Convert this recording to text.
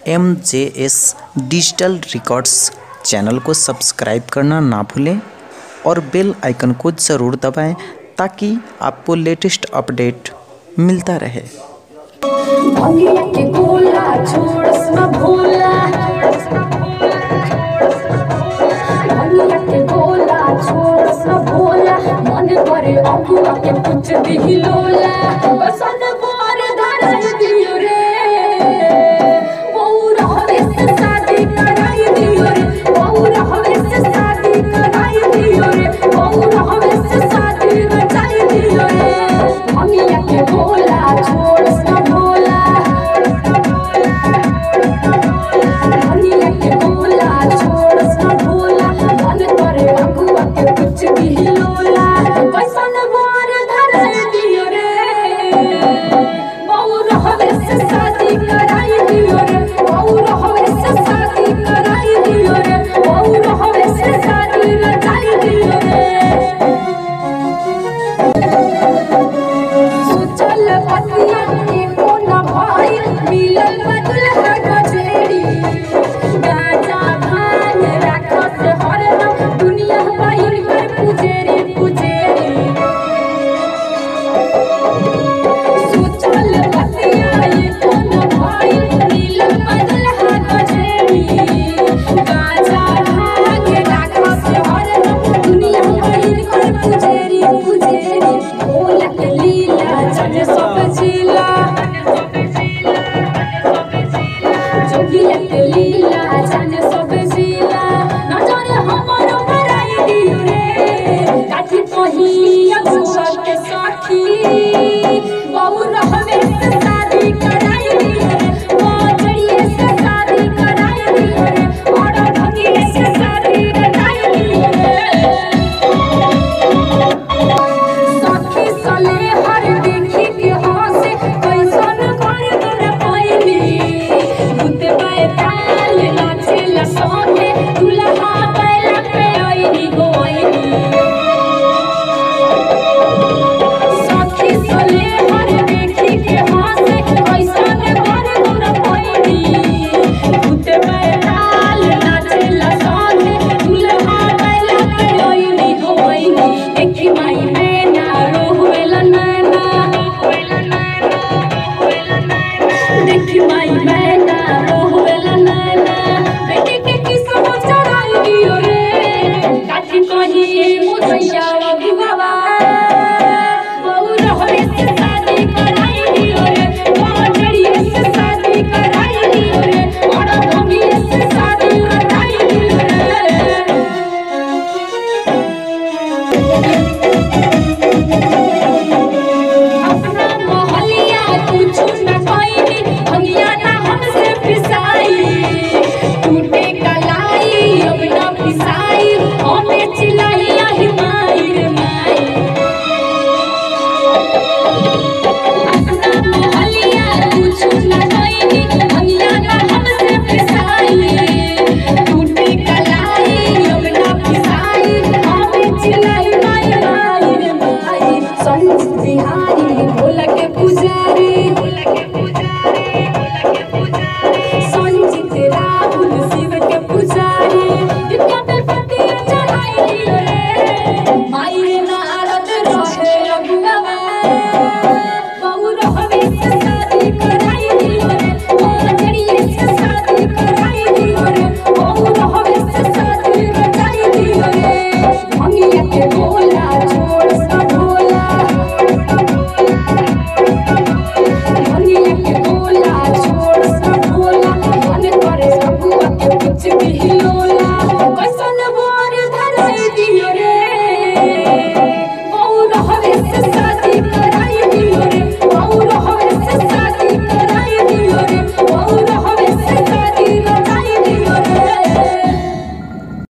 MJS digital records channel को subscribe करना ना भूलें और बेल आइकन को ज़रूर दबाएं ताकि आपको लेटेस्ट अपडेट मिलता रहे। भंगिया के गोला छोड़स न भोला, भंगिया के गोला छोड़स न भोला, मन करे अगुआ के कुछ दिही लोला, बसन मोर धराई दियो रे, बहू रहवे से शादी कराई दियो रे, बहू रहवे से शादी कराई दियो रे, बहू रहवे से शादी रचाई दियो रे। भंगिया के गोला छोड़स न भोला, भंगिया के गोला छोड़स न भोला, मन करे अगुआ के कुछ दिही लोला, बसन मोर धराई दियो रे, बहू रहवे से शादी कराई दियो रे, बहू रहवे से शादी कराई दियो रे, बहू रहवे से शादी रचाई दियो रे। सुचल पतिया एको न भाई, मिलल बदुल्हा गजेड़ी, गाजा भांग राखत हरदम, दुनिया बाहिर कर पुजेरी पुजेरी। सुचल पतिया एको न भाई, मिलल बदुल्हा गजेड़ी, गाजा भांग राखत हरदम, दुनिया बाहिर कर पुजेरी पुजेरी। भोला के लीला जाने सब जिला, जोगिया के लीला जाने